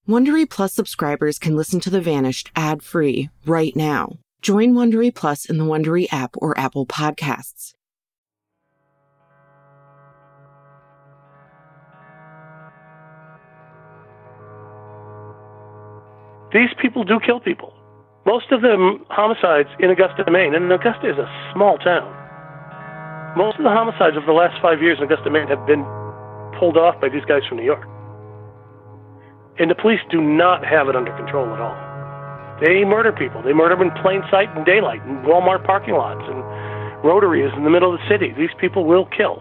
Wondery Plus subscribers can listen to The Vanished ad-free right now. Join Wondery Plus in the Wondery app or Apple Podcasts. These people do kill people. Most of them homicides in Augusta, Maine, and Augusta is a small town. Most of the homicides over the last 5 years in Augusta, Maine have been pulled off by these guys from New York. And the police do not have it under control at all. They murder people. They murder them in plain sight and daylight, in Walmart parking lots and rotaries in the middle of the city. These people will kill.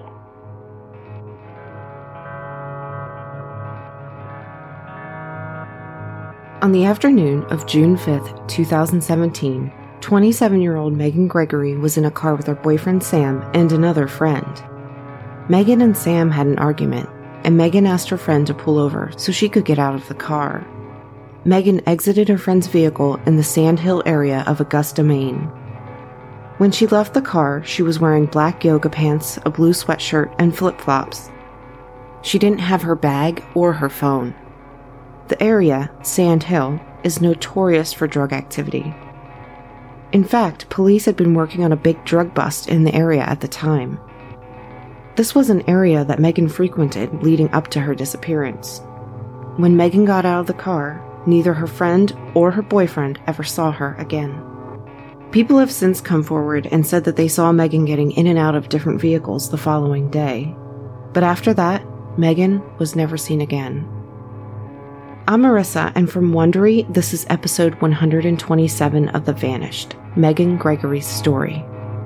On the afternoon of June 5th, 2017, 27-year-old Megan Gregory was in a car with her boyfriend Sam and another friend. Megan and Sam had an argument, and Megan asked her friend to pull over so she could get out of the car. Megan exited her friend's vehicle in the Sand Hill area of Augusta, Maine. When she left the car, she was wearing black yoga pants, a blue sweatshirt, and flip-flops. She didn't have her bag or her phone. The area, Sand Hill, is notorious for drug activity. In fact, police had been working on a big drug bust in the area at the time. This was an area that Megan frequented leading up to her disappearance. When Megan got out of the car, neither her friend or her boyfriend ever saw her again. People have since come forward and said that they saw Megan getting in and out of different vehicles the following day. But after that, Megan was never seen again. I'm Marissa, and from Wondery, this is episode 127 of The Vanished, Megan Gregory's story.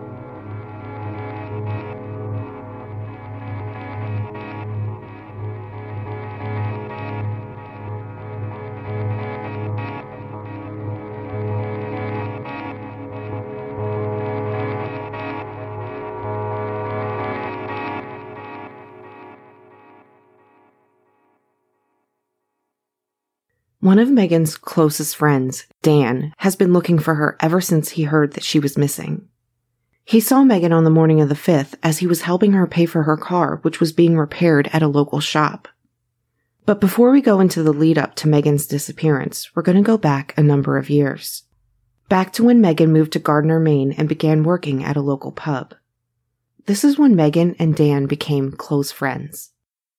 One of Megan's closest friends, Dan, has been looking for her ever since he heard that she was missing. He saw Megan on the morning of the 5th as he was helping her pay for her car, which was being repaired at a local shop. But before we go into the lead up to Megan's disappearance, we're going to go back a number of years. Back to when Megan moved to Gardner, Maine and began working at a local pub. This is when Megan and Dan became close friends.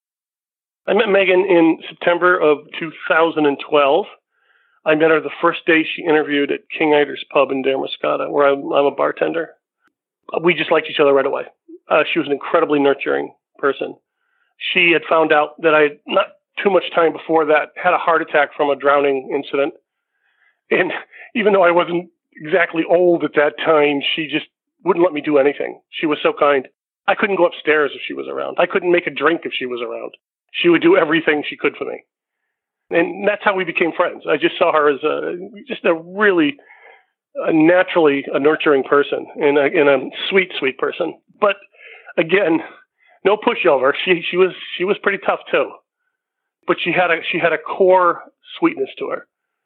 I met Megan in September of 2012. I met her the first day she interviewed at King Eider's Pub in Damariscotta, where I'm a bartender. We just liked each other right away. She was an incredibly nurturing person. She had found out that I, not too much time before that, had a heart attack from a drowning incident. And even though I wasn't exactly old at that time, she just wouldn't let me do anything. She was so kind. I couldn't go upstairs if she was around. I couldn't make a drink if she was around. She would do everything she could for me. And that's how we became friends. I just saw her as just a really naturally a nurturing person and a sweet, sweet person. But again, no pushover. She was pretty tough too. But she had a core sweetness to her.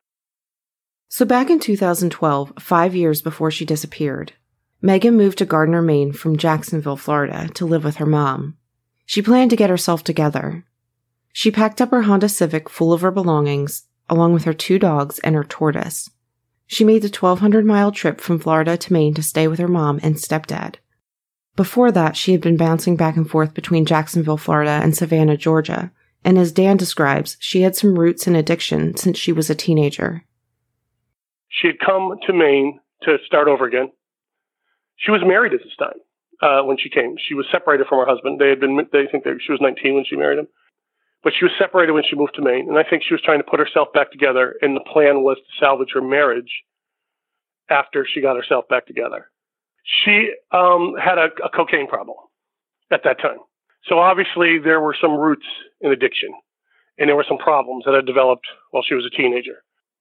So back in 2012, 5 years before she disappeared, Megan moved to Gardner, Maine from Jacksonville, Florida to live with her mom. She planned to get herself together. She packed up her Honda Civic full of her belongings, along with her 2 dogs and her tortoise. She made the 1,200-mile trip from Florida to Maine to stay with her mom and stepdad. Before that, she had been bouncing back and forth between Jacksonville, Florida and Savannah, Georgia, and as Dan describes, she had some roots in addiction since she was a teenager. She had come to Maine to start over again. She was married at this time when she came. She was separated from her husband. They think she was 19 when she married him. But she was separated when she moved to Maine, and I think she was trying to put herself back together, and the plan was to salvage her marriage after she got herself back together. She had a cocaine problem at that time. So obviously there were some roots in addiction, and there were some problems that had developed while she was a teenager.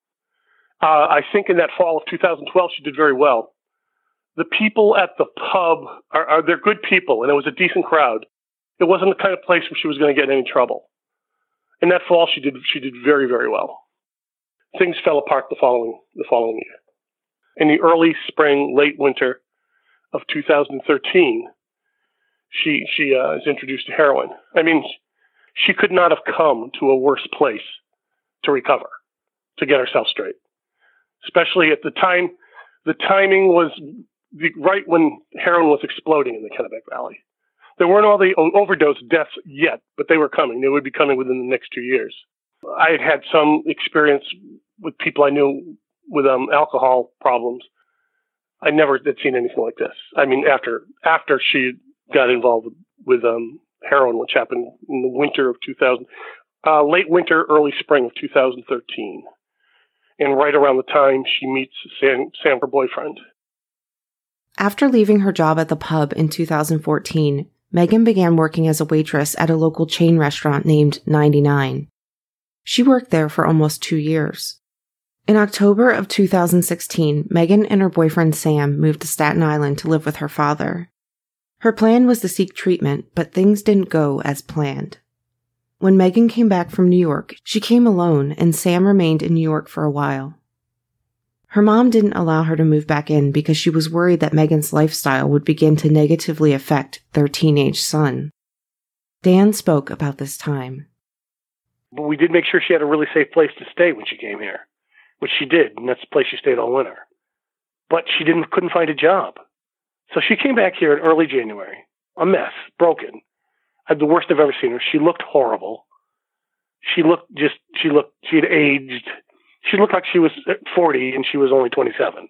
I think in that fall of 2012, she did very well. The people at the pub they're good people, and it was a decent crowd. It wasn't the kind of place where she was going to get in any trouble. In that fall, she did very, very well. Things fell apart the following year. In the early spring, late winter of 2013, she is introduced to heroin. I mean, she could not have come to a worse place to recover, to get herself straight. Especially at the time, the timing was right when heroin was exploding in the Kennebec Valley. There weren't all the overdose deaths yet, but they were coming. They would be coming within the next 2 years. I had had some experience with people I knew with alcohol problems. I never had seen anything like this. I mean, after she got involved with heroin, which happened in the winter of 2000, late winter, early spring of 2013, and right around the time she meets Sam, her boyfriend. After leaving her job at the pub in 2014, Megan began working as a waitress at a local chain restaurant named 99. She worked there for almost 2 years. In October of 2016, Megan and her boyfriend Sam moved to Staten Island to live with her father. Her plan was to seek treatment, but things didn't go as planned. When Megan came back from New York, she came alone and Sam remained in New York for a while. Her mom didn't allow her to move back in because she was worried that Megan's lifestyle would begin to negatively affect their teenage son. Dan spoke about this time. But we did make sure she had a really safe place to stay when she came here, which she did, and that's the place she stayed all winter. But she couldn't find a job. So she came back here in early January, a mess, broken. The worst I've ever seen her. She looked horrible. She had aged. She looked like she was 40 and she was only 27.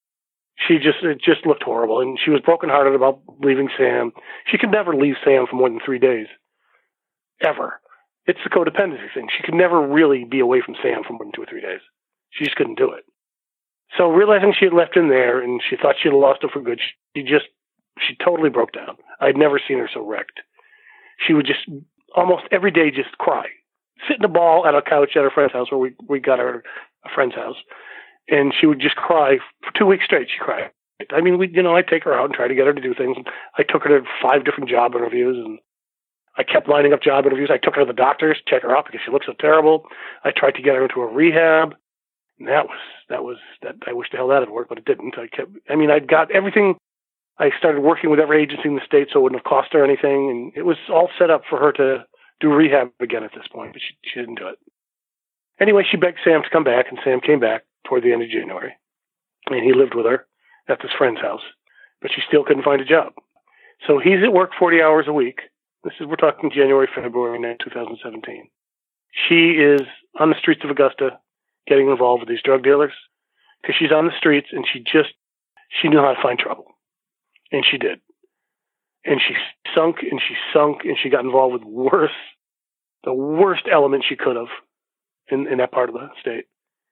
It just looked horrible. And she was brokenhearted about leaving Sam. She could never leave Sam for more than 3 days. Ever. It's the codependency thing. She could never really be away from Sam for more than 2 or 3 days. She just couldn't do it. So realizing she had left him there and she thought she had lost him for good, she totally broke down. I'd never seen her so wrecked. She would just almost every day just cry. Sit in a ball at a couch at her friend's house where we got her a friend's house. And she would just cry for 2 weeks straight. She cried. I mean, I'd take her out and try to get her to do things. I took her to 5 different job interviews and I kept lining up job interviews. I took her to the doctors to check her out because she looked so terrible. I tried to get her into a rehab. And that was I wish the hell that had worked, but it didn't. I'd got everything. I started working with every agency in the state so it wouldn't have cost her anything. And it was all set up for her to do rehab again at this point, but she didn't do it. Anyway, she begged Sam to come back, and Sam came back toward the end of January. And he lived with her at this friend's house, but she still couldn't find a job. So he's at work 40 hours a week. We're talking January, February 2017. She is on the streets of Augusta getting involved with these drug dealers because she's on the streets and she knew how to find trouble. And she did. And she sunk and she got involved with the worst element she could have in that part of the state.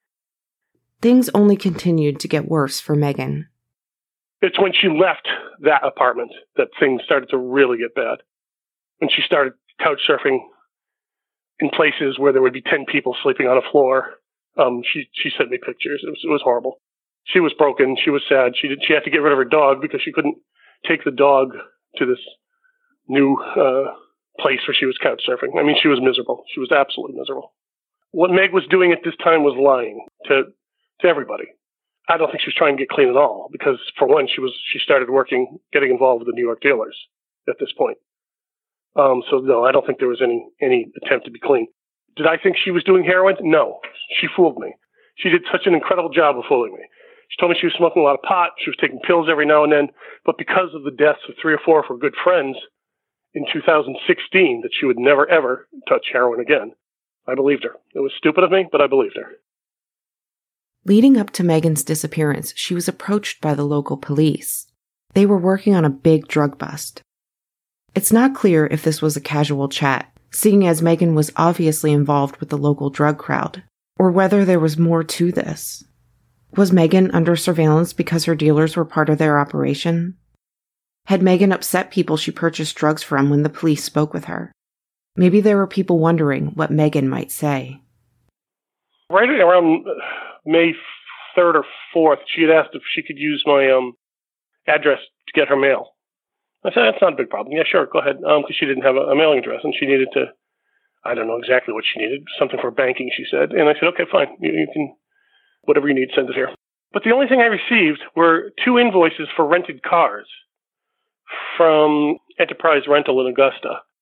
Things only continued to get worse for Megan. It's when she left that apartment that things started to really get bad. When she started couch surfing in places where there would be 10 people sleeping on a floor, she sent me pictures. It was horrible. She was broken. She was sad. She had to get rid of her dog because she couldn't take the dog to this new place where she was couch surfing. I mean, she was miserable. She was absolutely miserable. What Meg was doing at this time was lying to everybody. I don't think she was trying to get clean at all because, for one, she started getting involved with the New York dealers at this point. So no, I don't think there was any attempt to be clean. Did I think she was doing heroin? No, she fooled me. She did such an incredible job of fooling me. She told me she was smoking a lot of pot. She was taking pills every now and then. But because of the deaths of 3 or 4 of her good friends in 2016, that she would never, ever touch heroin again. I believed her. It was stupid of me, but I believed her. Leading up to Megan's disappearance, she was approached by the local police. They were working on a big drug bust. It's not clear if this was a casual chat, seeing as Megan was obviously involved with the local drug crowd, or whether there was more to this. Was Megan under surveillance because her dealers were part of their operation? Had Megan upset people she purchased drugs from when the police spoke with her? Maybe there were people wondering what Megan might say. Right around May 3rd or 4th, she had asked if she could use my address to get her mail. I said, that's not a big problem. Yeah, sure, go ahead. Because she didn't have a mailing address, and she needed to, I don't know exactly what she needed, something for banking, she said. And I said, okay, fine, you can, whatever you need, send it here. But the only thing I received were 2 invoices for rented cars from Enterprise Rental in Augusta.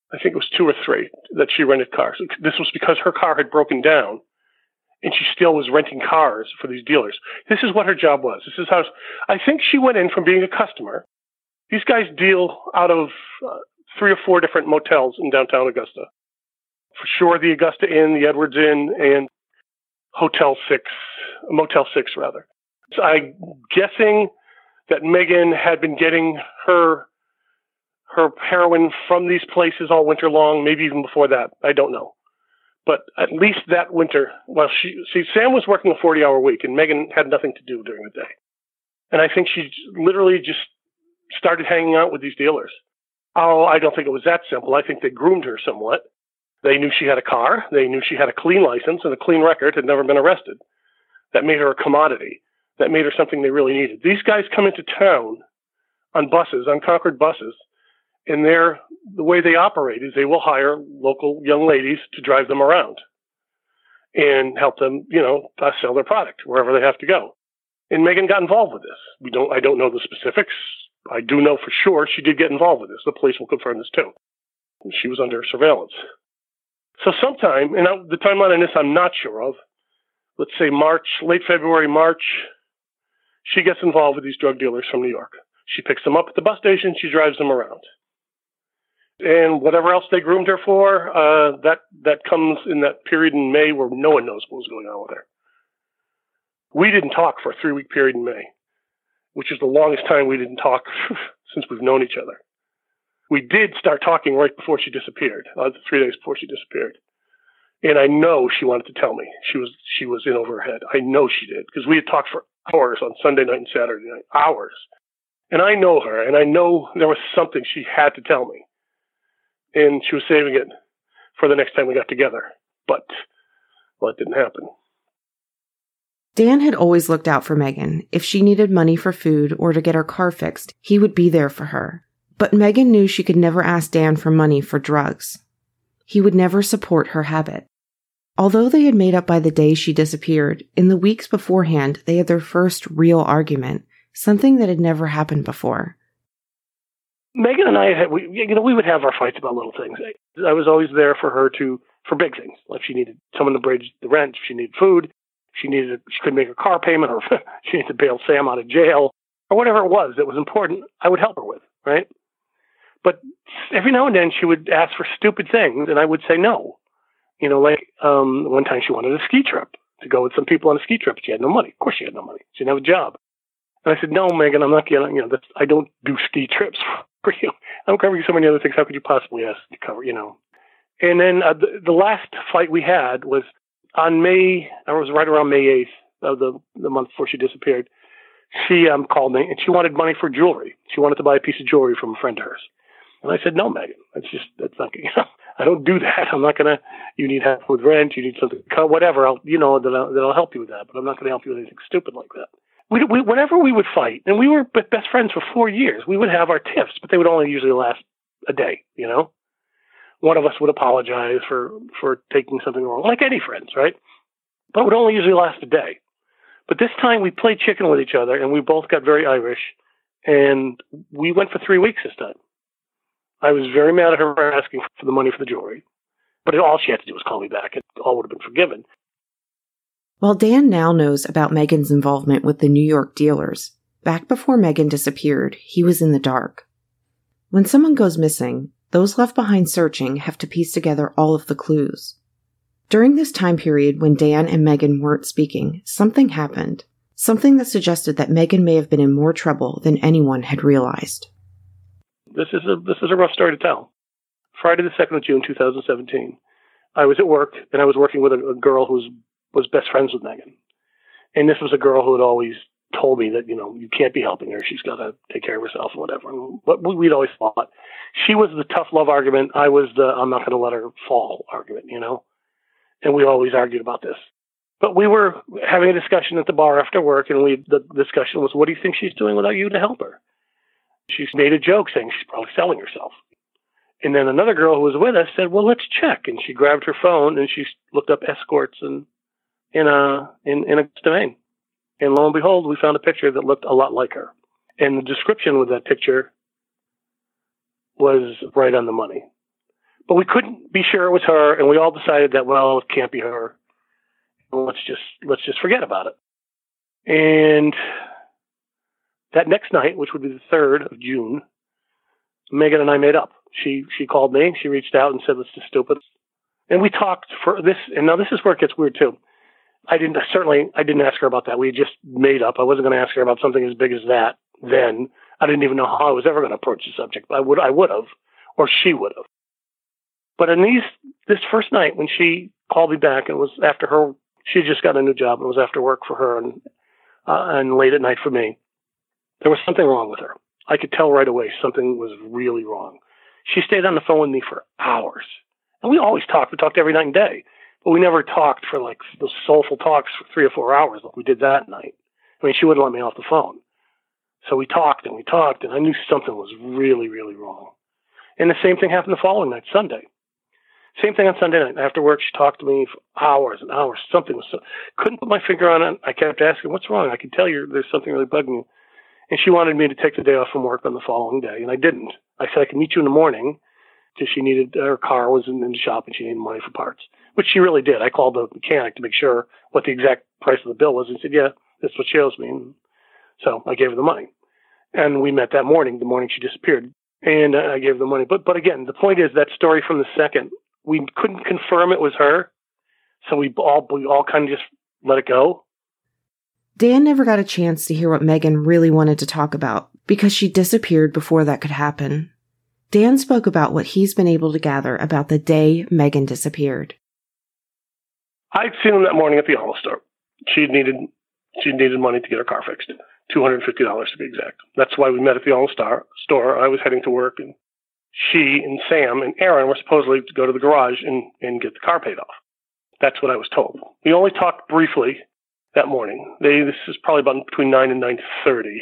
I think it was 2 or 3 that she rented cars. This was because her car had broken down, and she still was renting cars for these dealers. This is what her job was. This is how I think she went in from being a customer. These guys deal out of 3 or 4 different motels in downtown Augusta. For sure, the Augusta Inn, the Edwards Inn, and Motel 6 rather. So I'm guessing that Megan had been getting her heroin from these places all winter long, maybe even before that. I don't know. But at least that winter, Sam was working a 40-hour week, and Megan had nothing to do during the day. And I think she literally just started hanging out with these dealers. Oh, I don't think it was that simple. I think they groomed her somewhat. They knew she had a car. They knew she had a clean license and a clean record, had never been arrested. That made her a commodity. That made her something they really needed. These guys come into town on buses, unconquered buses, and the way they operate is they will hire local young ladies to drive them around and help them, sell their product wherever they have to go. And Megan got involved with this. I don't know the specifics. I do know for sure she did get involved with this. The police will confirm this too. She was under surveillance. So sometime, and the timeline on this I'm not sure of, let's say late February, March, she gets involved with these drug dealers from New York. She picks them up at the bus station. She drives them around. And whatever else they groomed her for, that comes in that period in May where no one knows what was going on with her. We didn't talk for a 3-week period in May, which is the longest time we didn't talk since we've known each other. We did start talking right before she disappeared, 3 days before she disappeared. And I know she wanted to tell me. She was in over her head. I know she did, because we had talked for hours on Sunday night and Saturday night, hours. And I know her, and I know there was something she had to tell me. And she was saving it for the next time we got together. But, it didn't happen. Dan had always looked out for Megan. If she needed money for food or to get her car fixed, he would be there for her. But Megan knew she could never ask Dan for money for drugs. He would never support her habit. Although they had made up by the day she disappeared, in the weeks beforehand they had their first real argument, something that had never happened before. Megan and I, we would have our fights about little things. I was always there for her for big things. Like she needed someone to bridge the rent, she needed food, she couldn't make her car payment, or she needed to bail Sam out of jail, or whatever it was that was important, I would help her with, right? But every now and then she would ask for stupid things, and I would say no. One time she wanted a ski trip, to go with some people on a ski trip. She had no money. Of course she had no money. She didn't have a job. And I said, no, Megan, I'm not getting, I don't do ski trips for you. I'm covering so many other things. How could you possibly ask to cover, And then the last fight we had was on it was right around May 8th of the month before she disappeared. She called me, and she wanted money for jewelry. She wanted to buy a piece of jewelry from a friend of hers. And I said, no, Megan, that's not, I don't do that. I'm not going to, you need help with rent, you need something, whatever, that'll help you with that, but I'm not going to help you with anything stupid like that. Whenever we would fight, and we were best friends for 4 years, we would have our tiffs, but they would only usually last a day, One of us would apologize for taking something wrong, like any friends, right? But it would only usually last a day. But this time we played chicken with each other, and we both got very Irish, and we went for 3 weeks this time. I was very mad at her for asking for the money for the jewelry, but all she had to do was call me back. It all would have been forgiven. While Dan now knows about Megan's involvement with the New York dealers, back before Megan disappeared, he was in the dark. When someone goes missing, those left behind searching have to piece together all of the clues. During this time period when Dan and Megan weren't speaking, something happened. Something that suggested that Megan may have been in more trouble than anyone had realized. This is a rough story to tell. Friday the 2nd of June, 2017, I was at work, and I was working with a girl who was best friends with Megan. And this was a girl who had always told me that, you can't be helping her. She's got to take care of herself and whatever. But we'd always thought. She was the tough love argument. I was the I'm not going to let her fall argument, And we always argued about this. But we were having a discussion at the bar after work, and the discussion was, what do you think she's doing without you to help her? She made a joke saying she's probably selling herself. And then another girl who was with us said, well, let's check. And she grabbed her phone and she looked up escorts in a domain. And lo and behold, we found a picture that looked a lot like her. And the description with that picture was right on the money. But we couldn't be sure it was her, and we all decided that, well, it can't be her. Let's just forget about it. And that next night, which would be the 3rd of June, Megan and I made up. She called me. She reached out and said, let's just stupid. And we talked for this. And now this is where it gets weird, too. I didn't ask her about that. We just made up. I wasn't going to ask her about something as big as that then. I didn't even know how I was ever going to approach the subject. I would have, or she would have. But in this first night when she called me back, it was after her, she had just got a new job. It was after work for her and late at night for me. There was something wrong with her. I could tell right away something was really wrong. She stayed on the phone with me for hours. And we always talked. We talked every night and day. But we never talked for like those soulful talks for 3 or 4 hours like we did that night. I mean, she wouldn't let me off the phone. So we talked, and I knew something was really, really wrong. And the same thing happened the following night, Sunday. Same thing on Sunday night. After work, she talked to me for hours and hours. Something was couldn't put my finger on it. I kept asking, what's wrong? I can tell you there's something really bugging you. And she wanted me to take the day off from work on the following day, and I didn't. I said I could meet you in the morning because she needed, her car was in the shop and she needed money for parts, which she really did. I called the mechanic to make sure what the exact price of the bill was and said, yeah, that's what she owes me. And so I gave her the money. And we met that morning, the morning she disappeared, and I gave her the money. But again, the point is that story from the second, we couldn't confirm it was her, so we all kind of just let it go. Dan never got a chance to hear what Megan really wanted to talk about because she disappeared before that could happen. Dan spoke about what he's been able to gather about the day Megan disappeared. I'd seen him that morning at the auto store. She needed money to get her car fixed, $250 to be exact. That's why we met at the auto store. I was heading to work, and she and Sam and Aaron were supposedly to go to the garage and get the car paid off. That's what I was told. We only talked briefly that morning. This is probably about between 9 and 9:30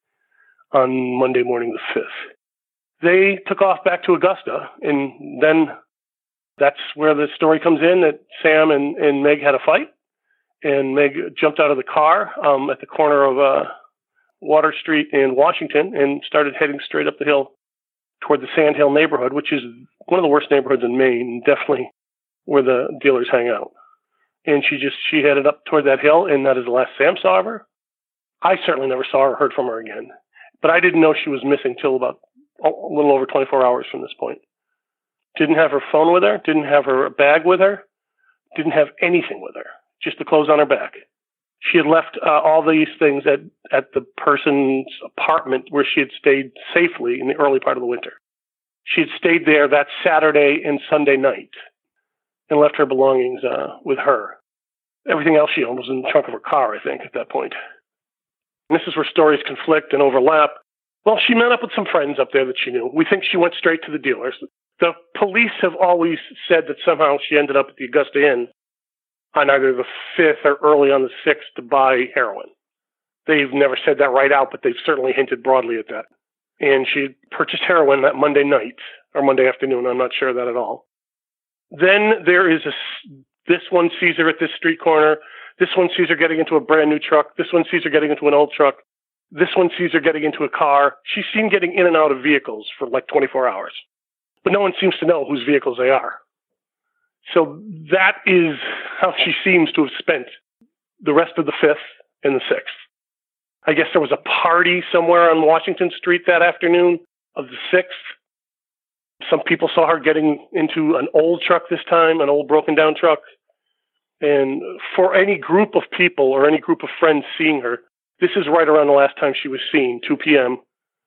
on Monday morning the 5th. They took off back to Augusta, and then that's where the story comes in that Sam and Meg had a fight, and Meg jumped out of the car at the corner of Water Street in Washington and started heading straight up the hill toward the Sand Hill neighborhood, which is one of the worst neighborhoods in Maine, definitely where the dealers hang out. And she headed up toward that hill, and that is the last Sam saw of her. I certainly never saw her or heard from her again. But I didn't know she was missing till about a little over 24 hours from this point. Didn't have her phone with her, didn't have her bag with her, didn't have anything with her, just the clothes on her back. She had left all these things at the person's apartment where she had stayed safely in the early part of the winter. She had stayed there that Saturday and Sunday night and left her belongings with her. Everything else she owned was in the trunk of her car, I think, at that point. And this is where stories conflict and overlap. Well, she met up with some friends up there that she knew. We think she went straight to the dealers. The police have always said that somehow she ended up at the Augusta Inn on either the 5th or early on the 6th to buy heroin. They've never said that right out, but they've certainly hinted broadly at that. And she purchased heroin that Monday night, or Monday afternoon, I'm not sure of that at all. Then there is this one sees her at this street corner, this one sees her getting into a brand new truck, this one sees her getting into an old truck, this one sees her getting into a car. She's seen getting in and out of vehicles for like 24 hours. But no one seems to know whose vehicles they are. So that is how she seems to have spent the rest of the 5th and the 6th. I guess there was a party somewhere on Washington Street that afternoon of the 6th. Some people saw her getting into an old truck this time, an old broken down truck. And for any group of people or any group of friends seeing her, this is right around the last time she was seen, 2 p.m.,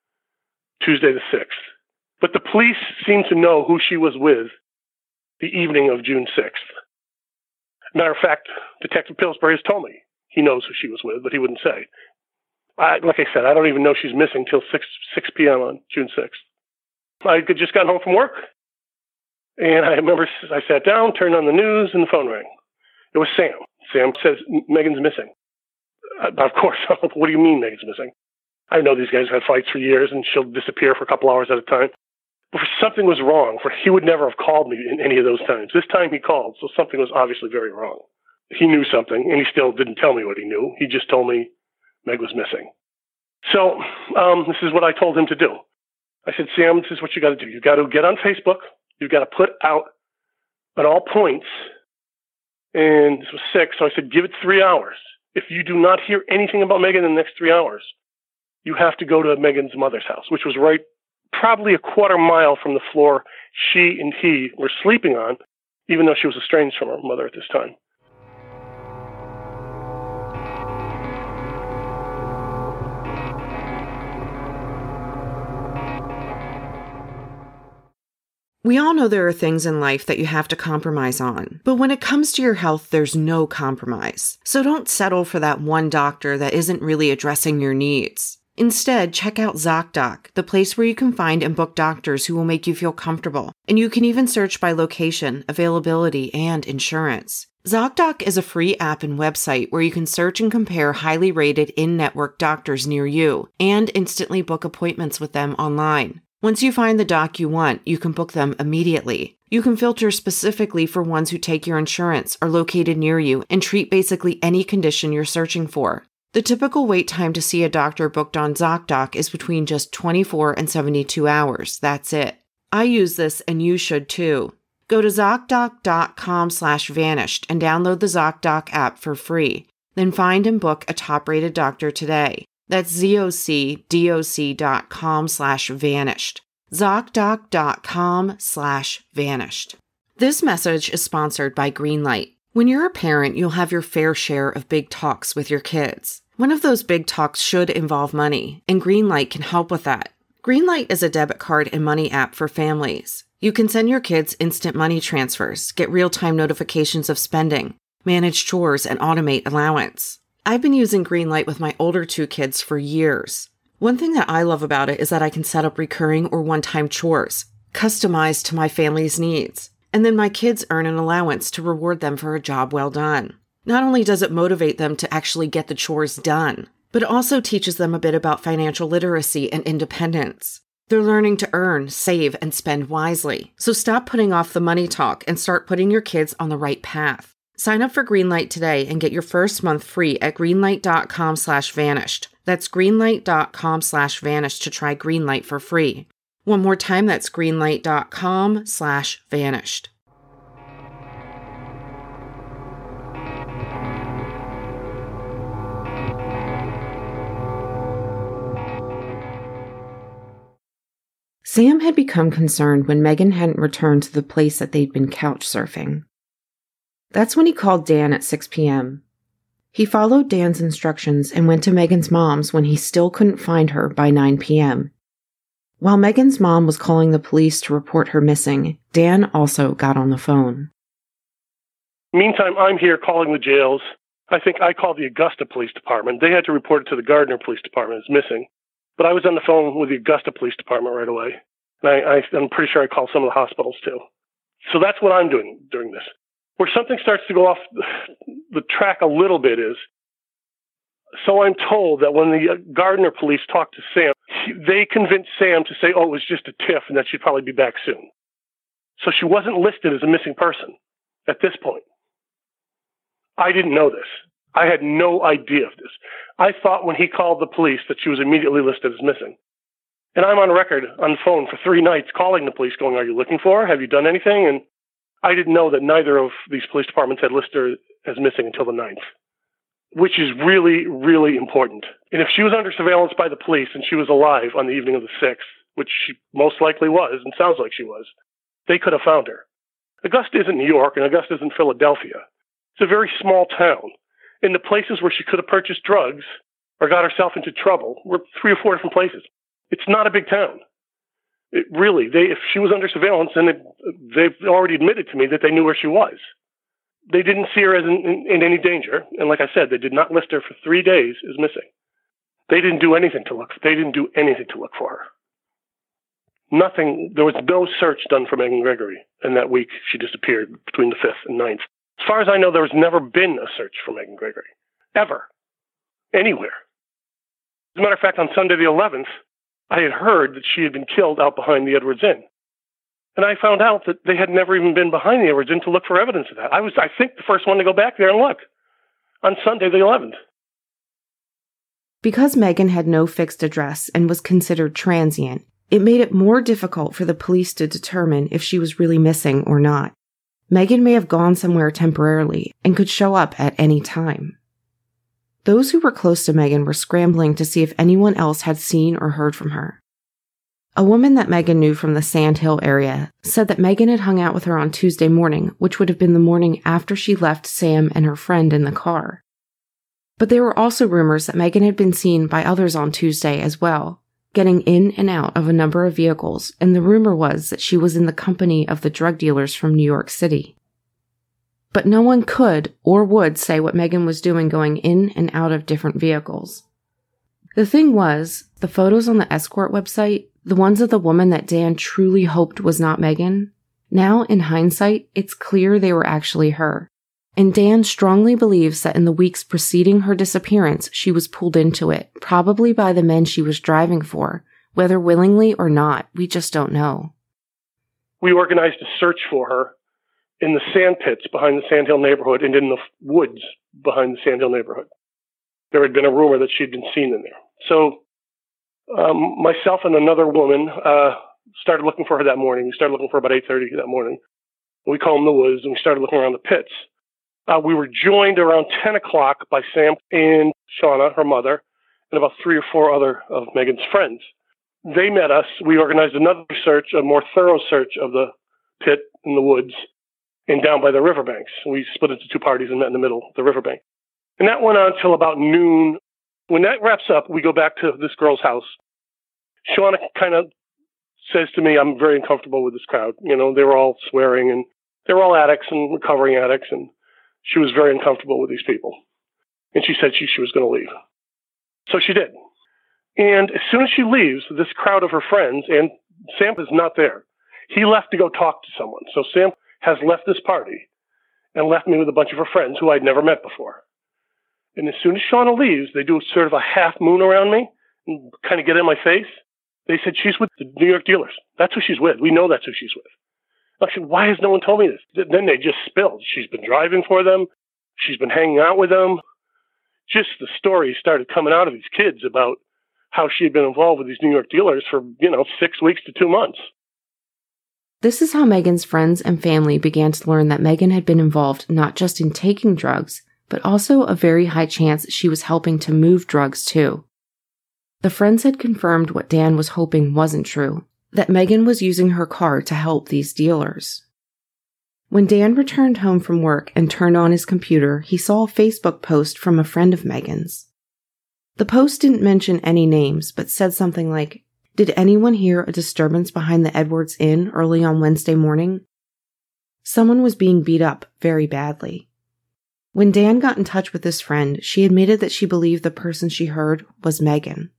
Tuesday the 6th. But the police seem to know who she was with the evening of June 6th. Matter of fact, Detective Pillsbury has told me he knows who she was with, but he wouldn't say. Like I said, I don't even know she's missing till 6 p.m. on June 6th. I had just gotten home from work, and I remember I sat down, turned on the news, and the phone rang. It was Sam. Sam says, Megan's missing. Of course, what do you mean Megan's missing? I know these guys have had fights for years, and she'll disappear for a couple hours at a time. But something was wrong. He would never have called me in any of those times. This time he called, so something was obviously very wrong. He knew something, and he still didn't tell me what he knew. He just told me Meg was missing. So this is what I told him to do. I said, Sam, this is what you got to do. You got to get on Facebook. You've got to put out at all points. And this was 6, so I said, give it 3 hours. If you do not hear anything about Megan in the next 3 hours, you have to go to Megan's mother's house, which was right probably a quarter mile from the floor she and he were sleeping on, even though she was estranged from her mother at this time. We all know there are things in life that you have to compromise on, but when it comes to your health, there's no compromise. So don't settle for that one doctor that isn't really addressing your needs. Instead, check out ZocDoc, the place where you can find and book doctors who will make you feel comfortable. And you can even search by location, availability, and insurance. ZocDoc is a free app and website where you can search and compare highly rated in-network doctors near you and instantly book appointments with them online. Once you find the doc you want, you can book them immediately. You can filter specifically for ones who take your insurance, are located near you, and treat basically any condition you're searching for. The typical wait time to see a doctor booked on ZocDoc is between just 24 and 72 hours. That's it. I use this and you should too. Go to ZocDoc.com/vanished and download the ZocDoc app for free. Then find and book a top-rated doctor today. That's ZocDoc.com/vanished. ZocDoc.com/vanished. This message is sponsored by Greenlight. When you're a parent, you'll have your fair share of big talks with your kids. One of those big talks should involve money, and Greenlight can help with that. Greenlight is a debit card and money app for families. You can send your kids instant money transfers, get real-time notifications of spending, manage chores, and automate allowance. I've been using Greenlight with my older 2 kids for years. One thing that I love about it is that I can set up recurring or one-time chores, customized to my family's needs. And then my kids earn an allowance to reward them for a job well done. Not only does it motivate them to actually get the chores done, but it also teaches them a bit about financial literacy and independence. They're learning to earn, save, and spend wisely. So stop putting off the money talk and start putting your kids on the right path. Sign up for Greenlight today and get your first month free at greenlight.com/vanished. That's greenlight.com/vanished to try Greenlight for free. One more time, that's greenlight.com/vanished. Sam had become concerned when Megan hadn't returned to the place that they'd been couch surfing. That's when he called Dan at 6 p.m. He followed Dan's instructions and went to Megan's mom's when he still couldn't find her by 9 p.m. While Megan's mom was calling the police to report her missing, Dan also got on the phone. Meantime, I'm here calling the jails. I think I called the Augusta Police Department. They had to report it to the Gardner Police Department as missing. But I was on the phone with the Augusta Police Department right away. And I'm pretty sure I called some of the hospitals too. So that's what I'm doing during this. Where something starts to go off the track a little bit is, so I'm told that when the Gardner police talked to Sam, they convinced Sam to say, oh, it was just a tiff and that she'd probably be back soon. So she wasn't listed as a missing person at this point. I didn't know this. I had no idea of this. I thought when he called the police that she was immediately listed as missing. And I'm on record on the phone for 3 nights calling the police going, are you looking for her? Have you done anything? And I didn't know that neither of these police departments had listed her as missing until the 9th, which is really, really important. And if she was under surveillance by the police and she was alive on the evening of the 6th, which she most likely was and sounds like she was, they could have found her. Augusta isn't New York and Augusta isn't Philadelphia. It's a very small town. And the places where she could have purchased drugs or got herself into trouble were 3 or 4 different places. It's not a big town. If she was under surveillance, then they've already admitted to me that they knew where she was. They didn't see her as in any danger. And like I said, they did not list her for 3 days as missing. They didn't do anything to look for her. Nothing. There was no search done for Megan Gregory in that week she disappeared between the 5th and 9th. As far as I know, there has never been a search for Megan Gregory. Ever. Anywhere. As a matter of fact, on Sunday the 11th, I had heard that she had been killed out behind the Edwards Inn. And I found out that they had never even been behind the Edwards Inn to look for evidence of that. I was, I think, the first one to go back there and look on Sunday the 11th. Because Megan had no fixed address and was considered transient, It made it more difficult for the police to determine if she was really missing or not. Megan may have gone somewhere temporarily and could show up at any time. Those who were close to Megan were scrambling to see if anyone else had seen or heard from her. A woman that Megan knew from the Sand Hill area said that Megan had hung out with her on Tuesday morning, which would have been the morning after she left Sam and her friend in the car. But there were also rumors that Megan had been seen by others on Tuesday as well, getting in and out of a number of vehicles, and the rumor was that she was in the company of the drug dealers from New York City. But no one could or would say what Megan was doing going in and out of different vehicles. The thing was, the photos on the escort website, the ones of the woman that Dan truly hoped was not Megan, now in hindsight, it's clear they were actually her. And Dan strongly believes that in the weeks preceding her disappearance, she was pulled into it, probably by the men she was driving for. Whether willingly or not, we just don't know. We organized a search for her in the sand pits behind the Sand Hill neighborhood and in the woods behind the Sand Hill neighborhood. There had been a rumor that she'd been seen in there. So myself and another woman started looking for her that morning. We started looking for her about 8:30 that morning. We combed the woods and we started looking around the pits. We were joined around 10 o'clock by Sam and Shauna, her mother, and about 3 or 4 other of Megan's friends. They met us. We organized another search, a more thorough search of the pit in the woods and down by the riverbanks. We split into 2 parties and met in the middle, the riverbank. And that went on till about noon. When that wraps up, we go back to this girl's house. Shauna kind of says to me, I'm very uncomfortable with this crowd. You know, they were all swearing and they were all addicts and recovering addicts, and she was very uncomfortable with these people. And she said she was going to leave. So she did. And as soon as she leaves, this crowd of her friends, and Sam is not there. He left to go talk to someone. So Sam has left this party and left me with a bunch of her friends who I'd never met before. And as soon as Shauna leaves, they do sort of a half moon around me and kind of get in my face. They said, she's with the New York dealers. That's who she's with. We know that's who she's with. I said, why has no one told me this? Then they just spilled. She's been driving for them. She's been hanging out with them. Just the stories started coming out of these kids about how she had been involved with these New York dealers for, 6 weeks to 2 months. This is how Megan's friends and family began to learn that Megan had been involved not just in taking drugs, but also a very high chance she was helping to move drugs too. The friends had confirmed what Dan was hoping wasn't true, that Megan was using her car to help these dealers. When Dan returned home from work and turned on his computer, he saw a Facebook post from a friend of Megan's. The post didn't mention any names, but said something like, "Did anyone hear a disturbance behind the Edwards Inn early on Wednesday morning? Someone was being beat up very badly." When Dan got in touch with this friend, she admitted that she believed the person she heard was Megan.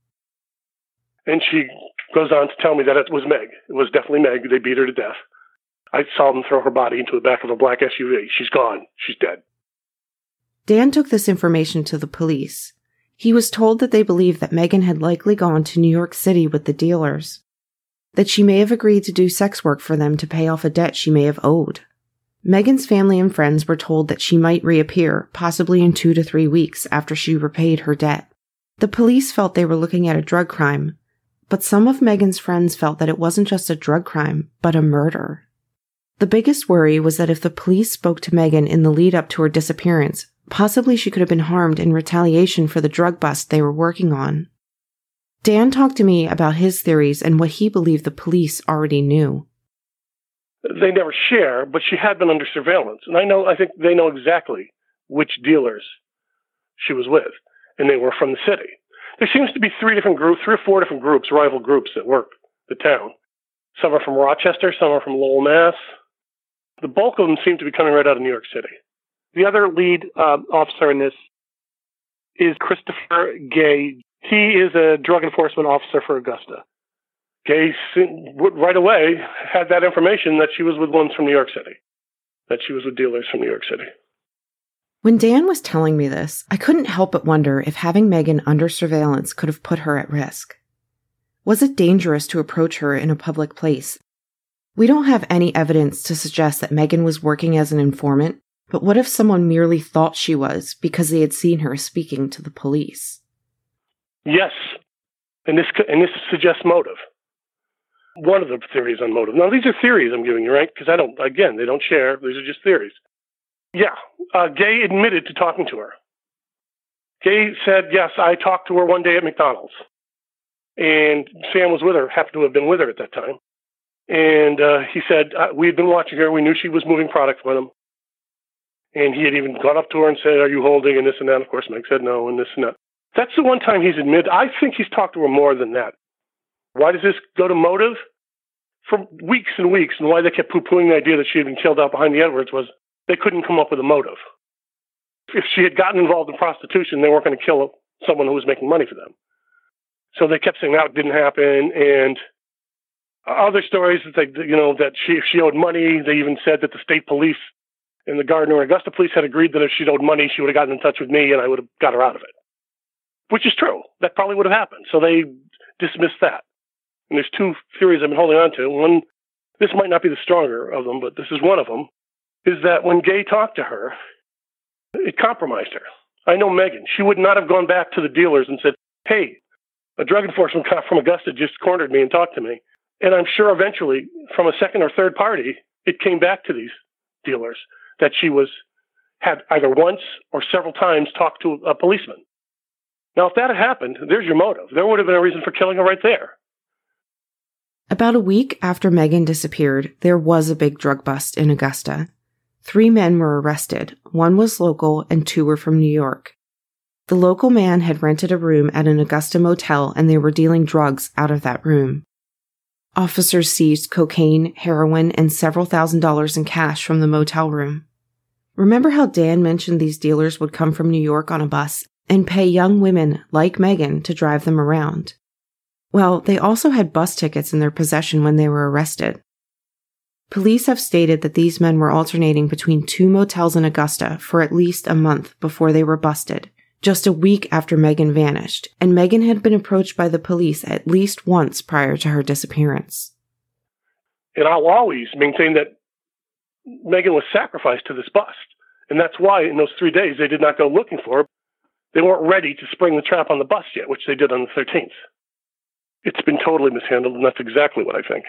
And she goes on to tell me that it was Meg. It was definitely Meg. They beat her to death. I saw them throw her body into the back of a black SUV. She's gone. She's dead. Dan took this information to the police. He was told that they believed that Megan had likely gone to New York City with the dealers, that she may have agreed to do sex work for them to pay off a debt she may have owed. Megan's family and friends were told that she might reappear, possibly in 2 to 3 weeks after she repaid her debt. The police felt they were looking at a drug crime, but some of Megan's friends felt that it wasn't just a drug crime, but a murder. The biggest worry was that if the police spoke to Megan in the lead up to her disappearance, possibly she could have been harmed in retaliation for the drug bust they were working on. Dan talked to me about his theories and what he believed the police already knew. They never share, but she had been under surveillance. And I think they know exactly which dealers she was with. And they were from the city. There seems to be 3 or 4 different groups, rival groups that work the town. Some are from Rochester, some are from Lowell, Mass. The bulk of them seem to be coming right out of New York City. The other lead officer in this is Christopher Gay. He is a drug enforcement officer for Augusta. Gay right away had that information that she was with ones from New York City, that she was with dealers from New York City. When Dan was telling me this, I couldn't help but wonder if having Megan under surveillance could have put her at risk. Was it dangerous to approach her in a public place? We don't have any evidence to suggest that Megan was working as an informant, but what if someone merely thought she was because they had seen her speaking to the police? Yes, and this suggests motive. One of the theories on motive. Now, these are theories I'm giving you, right? Because they don't share. These are just theories. Yeah. Gay admitted to talking to her. Gay said, yes, I talked to her one day at McDonald's. And Sam was with her, happened to have been with her at that time. And he said, we had been watching her. We knew she was moving product with him. And he had even gone up to her and said, are you holding? And this and that. Of course, Meg said no, and this and that. That's the one time he's admitted. I think he's talked to her more than that. Why does this go to motive? For weeks and weeks, and why they kept poo-pooing the idea that she had been killed out behind the Edwards was they couldn't come up with a motive. If she had gotten involved in prostitution, they weren't going to kill someone who was making money for them. So they kept saying that didn't happen, and other stories that that she owed money. They even said that the state police and the Gardner and Augusta police had agreed that if she'd owed money, she would have gotten in touch with me, and I would have got her out of it. Which is true. That probably would have happened. So they dismissed that. And there's two theories I've been holding on to. One, this might not be the stronger of them, but this is one of them, is that when Gay talked to her, it compromised her. I know Megan. She would not have gone back to the dealers and said, hey, a drug enforcement cop from Augusta just cornered me and talked to me. And I'm sure eventually, from a second or third party, it came back to these dealers that she had either once or several times talked to a policeman. Now, if that had happened, there's your motive. There would have been a reason for killing her right there. About a week after Megan disappeared, there was a big drug bust in Augusta. 3 men were arrested. 1 was local and 2 were from New York. The local man had rented a room at an Augusta motel, and they were dealing drugs out of that room. Officers seized cocaine, heroin, and several $1,000s in cash from the motel room. Remember how Dan mentioned these dealers would come from New York on a bus and pay young women like Megan to drive them around? Well, they also had bus tickets in their possession when they were arrested. Police have stated that these men were alternating between 2 motels in Augusta for at least a month before they were busted, just a week after Megan vanished, and Megan had been approached by the police at least once prior to her disappearance. And I'll always maintain that Megan was sacrificed to this bust, and that's why in those 3 days they did not go looking for her. They weren't ready to spring the trap on the bust yet, which they did on the 13th. It's been totally mishandled, and that's exactly what I think.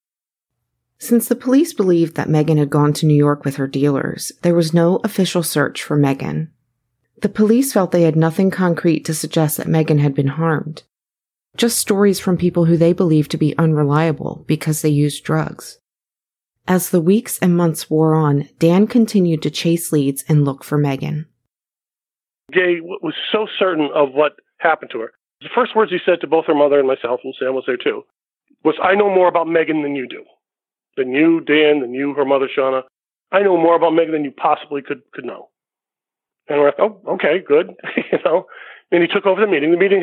Since the police believed that Megan had gone to New York with her dealers, there was no official search for Megan. The police felt they had nothing concrete to suggest that Megan had been harmed. Just stories from people who they believed to be unreliable because they used drugs. As the weeks and months wore on, Dan continued to chase leads and look for Megan. Gay was so certain of what happened to her. The first words he said to both her mother and myself, and Sam was there too, was, I know more about Megan than you do. Than you, Dan, than you, her mother, Shauna. I know more about Megan than you possibly could know. And we're like, oh, okay, good. And he took over the meeting. The meeting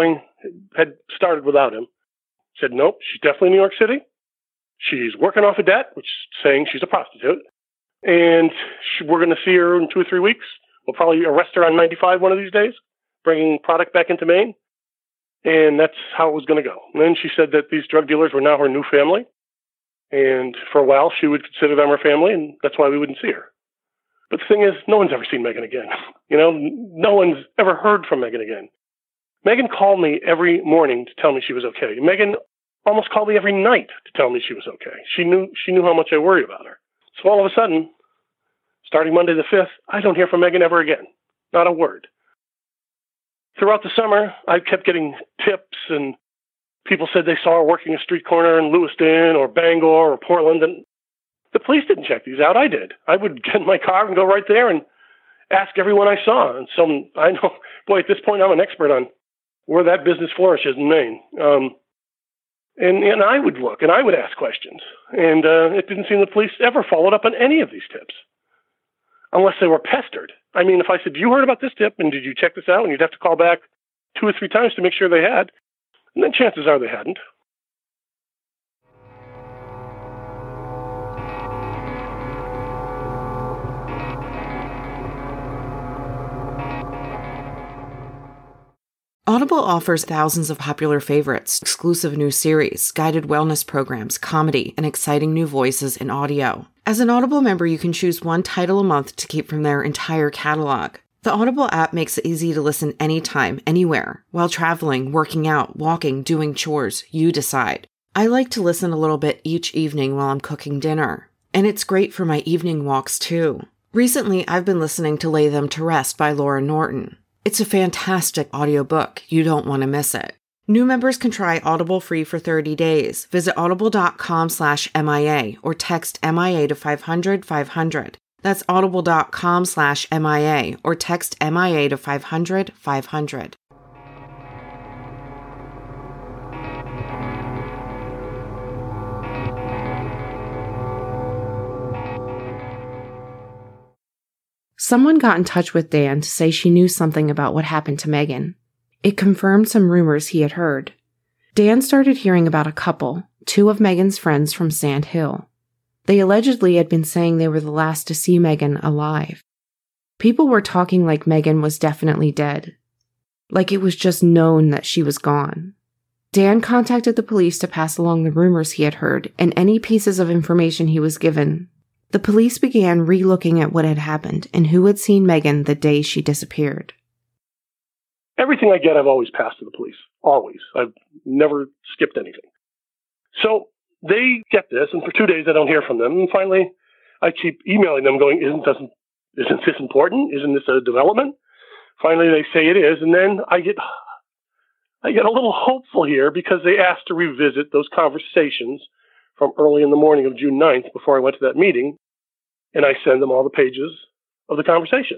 had started without him. Said, nope, she's definitely in New York City. She's working off a debt, which is saying she's a prostitute. And we're going to see her in 2 or 3 weeks. We'll probably arrest her on 95 one of these days, bringing product back into Maine. And that's how it was going to go. And then she said that these drug dealers were now her new family. And for a while, she would consider them her family, and that's why we wouldn't see her. But the thing is, no one's ever seen Megan again. No one's ever heard from Megan again. Megan called me every morning to tell me she was okay. Megan almost called me every night to tell me she was okay. She knew how much I worry about her. So all of a sudden, starting Monday the 5th, I don't hear from Megan ever again. Not a word. Throughout the summer, I kept getting tips, and people said they saw her working a street corner in Lewiston or Bangor or Portland, and the police didn't check these out. I did. I would get in my car and go right there and ask everyone I saw. And so I know, boy, at this point, I'm an expert on where that business flourishes in Maine. And I would look, and I would ask questions. And it didn't seem the police ever followed up on any of these tips, unless they were pestered. I mean, if I said, you heard about this tip, and did you check this out? And you'd have to call back 2 or 3 times to make sure they had. And then chances are they hadn't. Audible offers thousands of popular favorites, exclusive new series, guided wellness programs, comedy, and exciting new voices in audio. As an Audible member, you can choose 1 title a month to keep from their entire catalog. The Audible app makes it easy to listen anytime, anywhere. While traveling, working out, walking, doing chores, you decide. I like to listen a little bit each evening while I'm cooking dinner, and it's great for my evening walks too. Recently, I've been listening to Lay Them to Rest by Laura Norton. It's a fantastic audiobook. You don't want to miss it. New members can try Audible free for 30 days. Visit audible.com/MIA or text MIA to 500-500. That's audible.com/MIA or text MIA to 500-500. Someone got in touch with Dan to say she knew something about what happened to Megan. It confirmed some rumors he had heard. Dan started hearing about a couple, two of Megan's friends from Sand Hill. They allegedly had been saying they were the last to see Megan alive. People were talking like Megan was definitely dead. Like it was just known that she was gone. Dan contacted the police to pass along the rumors he had heard and any pieces of information he was given. The police began re-looking at what had happened and who had seen Megan the day she disappeared. Everything I get, I've always passed to the police. Always. I've never skipped anything. So they get this, and for 2 days I don't hear from them. And finally, I keep emailing them going, isn't this important? Isn't this a development? Finally, they say it is. And then I get a little hopeful here because they asked to revisit those conversations from early in the morning of June 9th before I went to that meeting. And I send them all the pages of the conversation.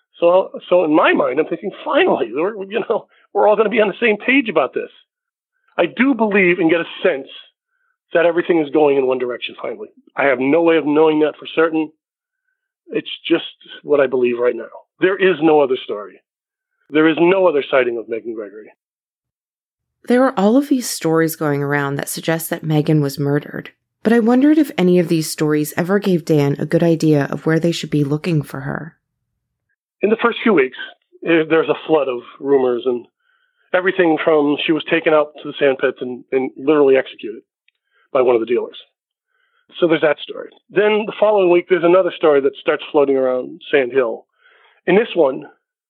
So in my mind, I'm thinking, finally, we're all going to be on the same page about this. I do believe and get a sense that everything is going in one direction, finally. I have no way of knowing that for certain. It's just what I believe right now. There is no other story. There is no other sighting of Megan Gregory. There are all of these stories going around that suggest that Megan was murdered, but I wondered if any of these stories ever gave Dan a good idea of where they should be looking for her. In the first few weeks, there's a flood of rumors and everything from she was taken out to the sand pits and literally executed by one of the dealers. So there's that story. Then the following week, there's another story that starts floating around Sand Hill. In this one,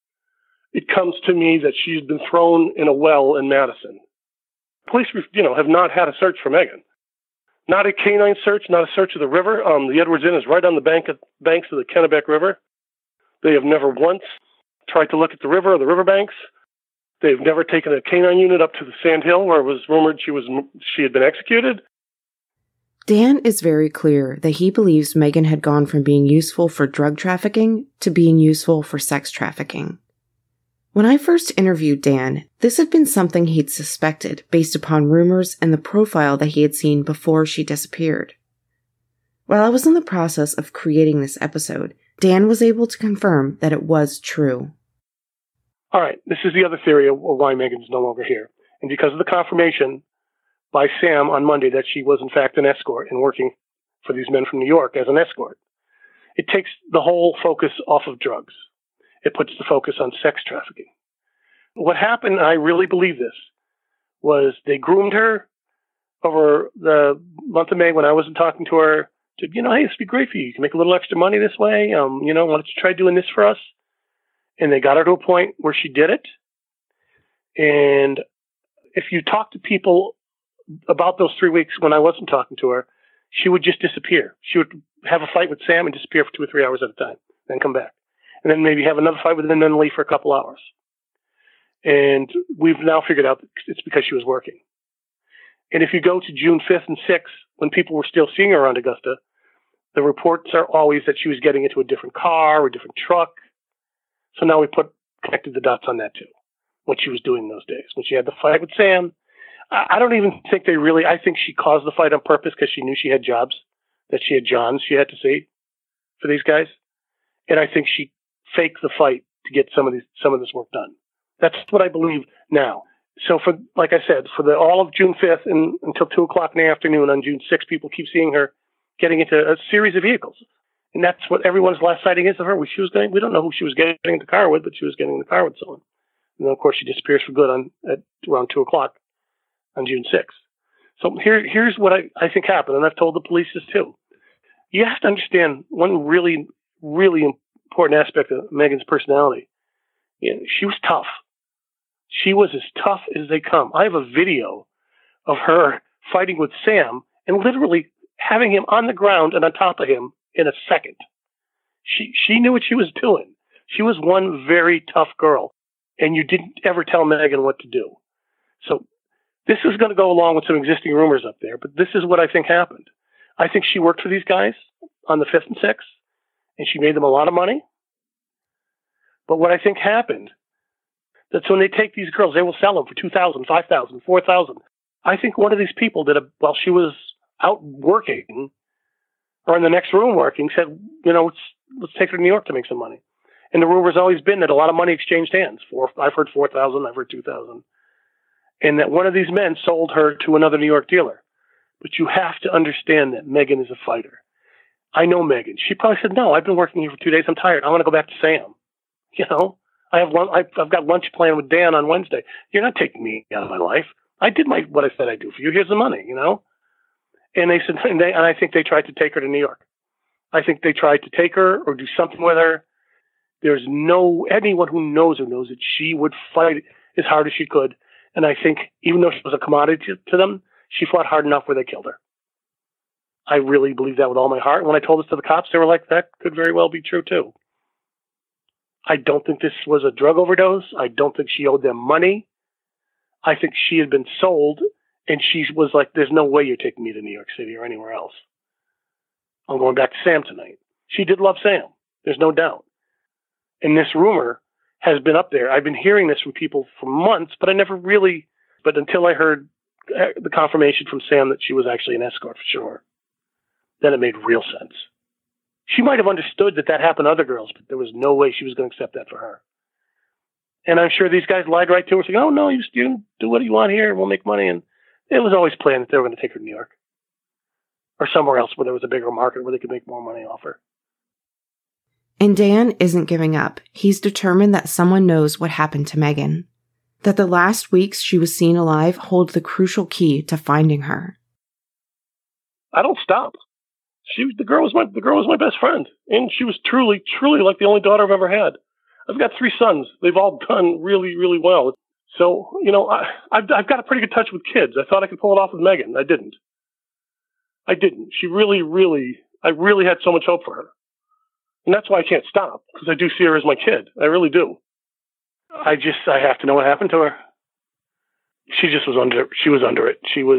it comes to me that she's been thrown in a well in Madison. Police, have not had a search for Megan. Not a canine search, not a search of the river. The Edwards Inn is right on the banks of the Kennebec River. They have never once tried to look at the river or the riverbanks. They've never taken a canine unit up to the Sand Hill where it was rumored she had been executed. Dan is very clear that he believes Megan had gone from being useful for drug trafficking to being useful for sex trafficking. When I first interviewed Dan, this had been something he'd suspected based upon rumors and the profile that he had seen before she disappeared. While I was in the process of creating this episode, Dan was able to confirm that it was true. All right, this is the other theory of why Megan's no longer here. And because of the confirmation by Sam on Monday that she was in fact an escort and working for these men from New York as an escort, it takes the whole focus off of drugs. It puts the focus on sex trafficking. What happened, I really believe this, was they groomed her over the month of May when I wasn't talking to her. Said, hey, this would be great for you. You can make a little extra money this way. Why don't you try doing this for us? And they got her to a point where she did it. And if you talk to people about those 3 weeks when I wasn't talking to her, she would just disappear. She would have a fight with Sam and disappear for 2 or 3 hours at a time, then come back. And then maybe have another fight with him and then leave for a couple hours. And we've now figured out that it's because she was working. And if you go to June 5th and 6th, when people were still seeing her around Augusta, the reports are always that she was getting into a different car or a different truck. So now we connected the dots on that too, what she was doing those days. When she had the fight with Sam, I don't even think I think she caused the fight on purpose because she knew she had jobs, that she had Johns she had to see for these guys. And I think she faked the fight to get some of this work done. That's what I believe now. So like I said, for all of June 5th and until 2:00 in the afternoon on June 6th, people keep seeing her getting into a series of vehicles. And that's what everyone's last sighting is of her. We don't know who she was getting in the car with, but she was getting in the car with someone. And then, of course, she disappears for good at around 2:00 on June 6th. So here's what I think happened, and I've told the police this too. You have to understand one really, really important aspect of Megan's personality. She was tough. She was as tough as they come. I have a video of her fighting with Sam and literally having him on the ground and on top of him in a second. She knew what she was doing. She was one very tough girl, and you didn't ever tell Megan what to do. So this is going to go along with some existing rumors up there, but this is what I think happened. I think she worked for these guys on the 5th and 6th, and she made them a lot of money. But what I think happened, that's when they take these girls, they will sell them for $2,000, $5,000, $4,000. I think one of these people while she was out working or in the next room working, said, let's take her to New York to make some money. And the rumor's always been that a lot of money exchanged hands. I've heard 4,000, I've heard 2,000. And that one of these men sold her to another New York dealer. But you have to understand that Megan is a fighter. I know Megan. She probably said, no, I've been working here for 2 days. I'm tired. I want to go back to Sam. I've got lunch planned with Dan on Wednesday. You're not taking me out of my life. I did what I said I'd do for you. Here's the money, And they said, and I think they tried to take her to New York. I think they tried to take her or do something with her. There's anyone who knows her knows that she would fight as hard as she could. And I think even though she was a commodity to them, she fought hard enough where they killed her. I really believe that with all my heart. And when I told this to the cops, they were like, that could very well be true too. I don't think this was a drug overdose. I don't think she owed them money. I think she had been sold, and she was like, there's no way you're taking me to New York City or anywhere else. I'm going back to Sam tonight. She did love Sam. There's no doubt. And this rumor has been up there. I've been hearing this from people for months, but until I heard the confirmation from Sam that she was actually an escort for sure, then it made real sense. She might have understood that happened to other girls, but there was no way she was going to accept that for her. And I'm sure these guys lied right to her, saying, oh, no, you do what you want here, and we'll make money. And it was always planned that they were going to take her to New York or somewhere else where there was a bigger market where they could make more money off her. And Dan isn't giving up. He's determined that someone knows what happened to Megan, that the last weeks she was seen alive hold the crucial key to finding her. I don't stop. The girl was my best friend, and she was truly, truly like the only daughter I've ever had. I've got 3 sons. They've all done really, really well. So, I've got a pretty good touch with kids. I thought I could pull it off with Megan. I didn't. She really, really, I really had so much hope for her. And that's why I can't stop, because I do see her as my kid. I really do. I have to know what happened to her. She was under it.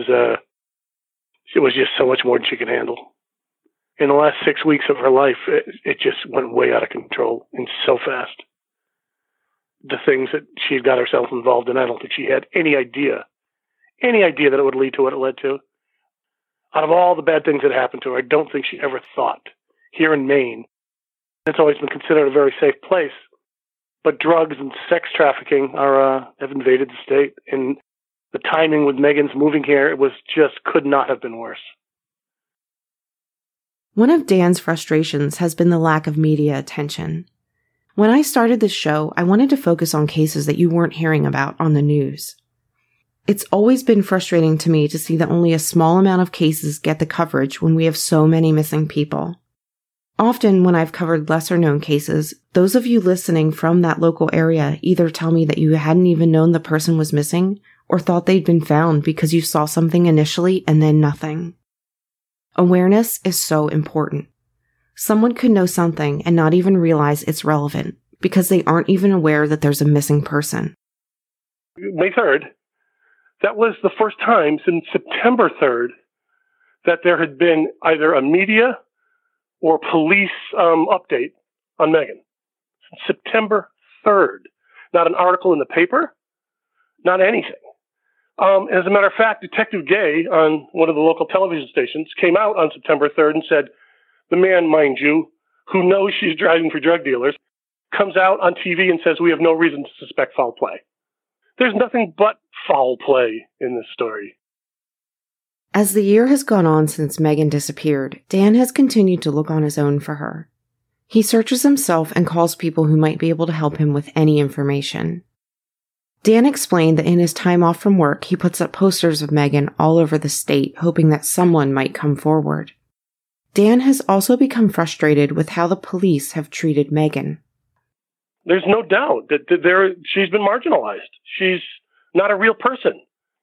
It was just so much more than she could handle. In the last 6 weeks of her life, it just went way out of control and so fast. The things that she had got herself involved in, I don't think she had any idea that it would lead to what it led to. Out of all the bad things that happened to her, I don't think she ever thought, here in Maine, it's always been considered a very safe place, but drugs and sex trafficking have invaded the state, and the timing with Megan's moving here could not have been worse. One of Dan's frustrations has been the lack of media attention. When I started this show, I wanted to focus on cases that you weren't hearing about on the news. It's always been frustrating to me to see that only a small amount of cases get the coverage when we have so many missing people. Often when I've covered lesser-known cases, those of you listening from that local area either tell me that you hadn't even known the person was missing or thought they'd been found because you saw something initially and then nothing. Awareness is so important. Someone could know something and not even realize it's relevant because they aren't even aware that there's a missing person. May 3rd, that was the first time since September 3rd that there had been either a media or police update on Megan. Since September 3rd. Not an article in the paper, not anything. As a matter of fact, Detective Gay on one of the local television stations came out on September 3rd and said, the man, mind you, who knows she's driving for drug dealers, comes out on TV and says we have no reason to suspect foul play. There's nothing but foul play in this story. As the year has gone on since Megan disappeared, Dan has continued to look on his own for her. He searches himself and calls people who might be able to help him with any information. Dan explained that in his time off from work, he puts up posters of Megan all over the state, hoping that someone might come forward. Dan has also become frustrated with how the police have treated Megan. There's no doubt that she's been marginalized. She's not a real person.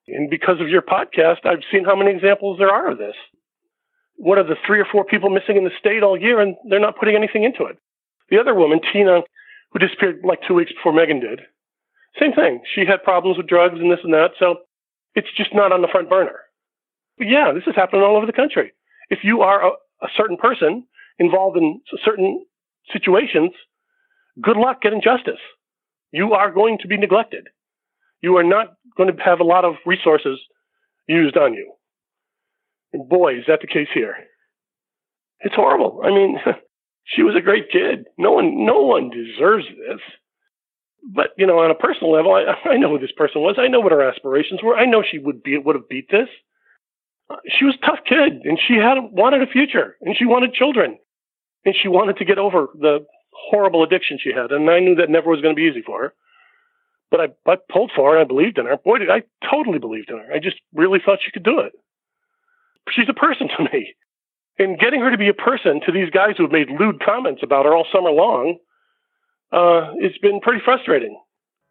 And because of your podcast, I've seen how many examples there are of this. What are the 3 or 4 people missing in the state all year, and they're not putting anything into it? The other woman, Tina, who disappeared like 2 weeks before Megan did, same thing. She had problems with drugs and this and that, so it's just not on the front burner. But yeah, this is happening all over the country. If you are a certain person involved in certain situations, good luck getting justice. You are going to be neglected. You are not going to have a lot of resources used on you. And boy, is that the case here. It's horrible. I mean, she was a great kid. No one deserves this. But, on a personal level, I know who this person was. I know what her aspirations were. I know she would have beat this. She was a tough kid, and she wanted a future, and she wanted children, and she wanted to get over the horrible addiction she had. And I knew that never was going to be easy for her. But I pulled for her, and I believed in her. Boy, I totally believed in her. I just really thought she could do it. She's a person to me. And getting her to be a person to these guys who have made lewd comments about her all summer long, it's been pretty frustrating.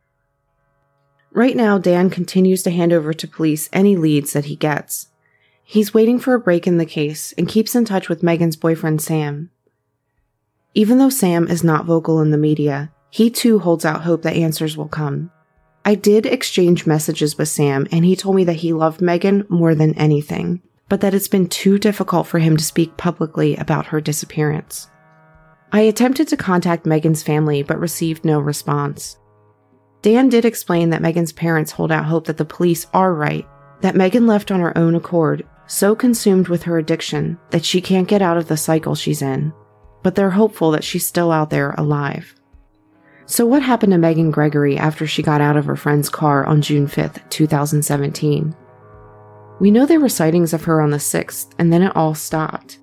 Right now, Dan continues to hand over to police any leads that he gets. He's waiting for a break in the case and keeps in touch with Megan's boyfriend, Sam. Even though Sam is not vocal in the media, he too holds out hope that answers will come. I did exchange messages with Sam, and he told me that he loved Megan more than anything, but that it's been too difficult for him to speak publicly about her disappearance. I attempted to contact Megan's family, but received no response. Dan did explain that Megan's parents hold out hope that the police are right, that Megan left on her own accord, so consumed with her addiction that she can't get out of the cycle she's in, but they're hopeful that she's still out there alive. So what happened to Megan Gregory after she got out of her friend's car on June 5th, 2017? We know there were sightings of her on the 6th, and then it all stopped.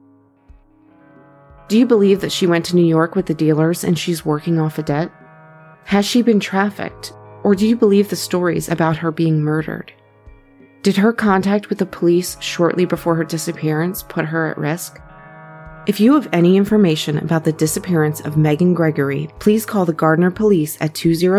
Do you believe that she went to New York with the dealers and she's working off a debt? Has she been trafficked? Or do you believe the stories about her being murdered? Did her contact with the police shortly before her disappearance put her at risk? If you have any information about the disappearance of Megan Gregory, please call the Gardner Police at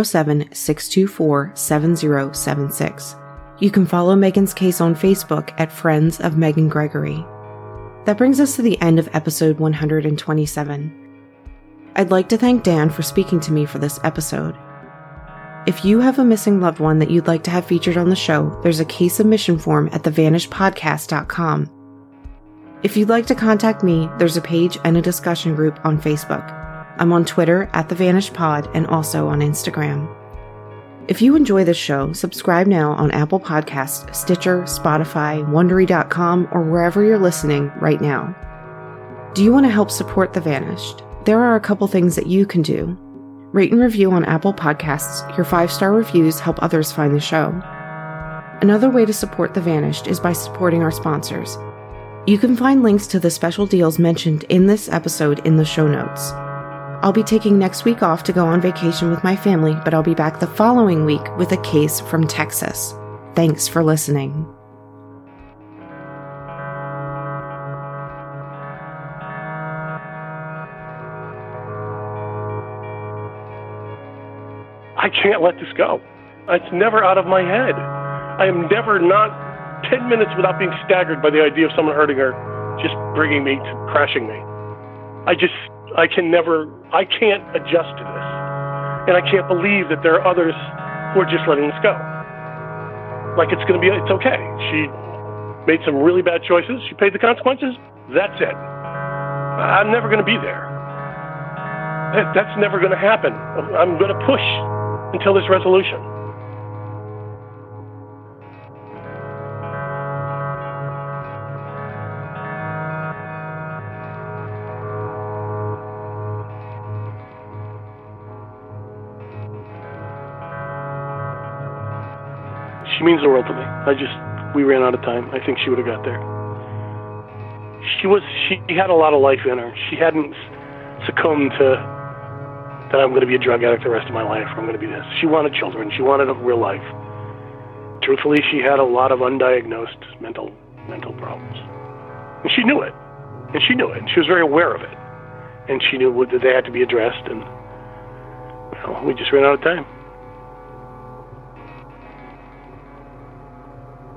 207-624-7076. You can follow Megan's case on Facebook at Friends of Megan Gregory. That brings us to the end of episode 127. I'd like to thank Dan for speaking to me for this episode. If you have a missing loved one that you'd like to have featured on the show, there's a case submission form at thevanishedpodcast.com. If you'd like to contact me, there's a page and a discussion group on Facebook. I'm on Twitter at thevanishedpod and also on Instagram. If you enjoy this show, subscribe now on Apple Podcasts, Stitcher, Spotify, Wondery.com, or wherever you're listening right now. Do you want to help support The Vanished? There are a couple things that you can do. Rate and review on Apple Podcasts. Your 5-star reviews help others find the show. Another way to support The Vanished is by supporting our sponsors. You can find links to the special deals mentioned in this episode in the show notes. I'll be taking next week off to go on vacation with my family, but I'll be back the following week with a case from Texas. Thanks for listening. I can't let this go. It's never out of my head. I am never not 10 minutes without being staggered by the idea of someone hurting her, just bringing me to crashing me. I can't adjust to this. And I can't believe that there are others who are just letting this go. Like it's okay. She made some really bad choices. She paid the consequences. That's it. I'm never going to be there. That's never going to happen. I'm going to push until this resolution. She means the world to me. We ran out of time. I think she would have got there. She had a lot of life in her. She hadn't succumbed to that I'm going to be a drug addict the rest of my life, or I'm going to be this. She wanted children. She wanted a real life. Truthfully, she had a lot of undiagnosed mental problems. And she knew it. And she knew it. She was very aware of it. And she knew that they had to be addressed, and we just ran out of time.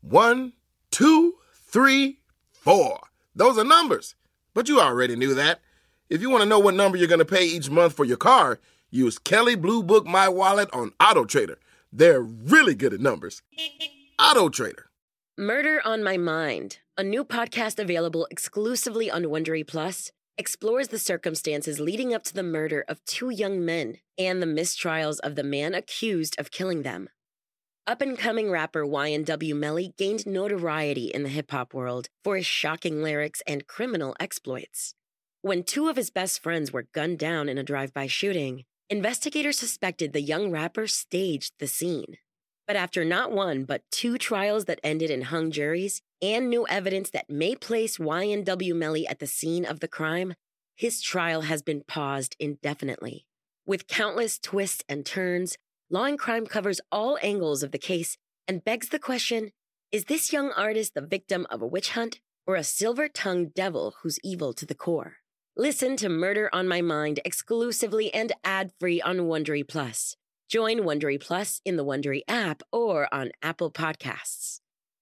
1, 2, 3, 4. Those are numbers. But you already knew that. If you want to know what number you're going to pay each month for your car, use Kelley Blue Book My Wallet on AutoTrader. They're really good at numbers. AutoTrader. Murder on My Mind, a new podcast available exclusively on Wondery Plus, explores the circumstances leading up to the murder of 2 young men and the mistrials of the man accused of killing them. Up-and-coming rapper YNW Melly gained notoriety in the hip-hop world for his shocking lyrics and criminal exploits. When 2 of his best friends were gunned down in a drive-by shooting, investigators suspected the young rapper staged the scene. But after not 1 but 2 trials that ended in hung juries and new evidence that may place YNW Melly at the scene of the crime, his trial has been paused indefinitely. With countless twists and turns, Law and Crime covers all angles of the case and begs the question, is this young artist the victim of a witch hunt or a silver-tongued devil who's evil to the core? Listen to Murder on My Mind exclusively and ad-free on Wondery Plus. Join Wondery Plus in the Wondery app or on Apple Podcasts.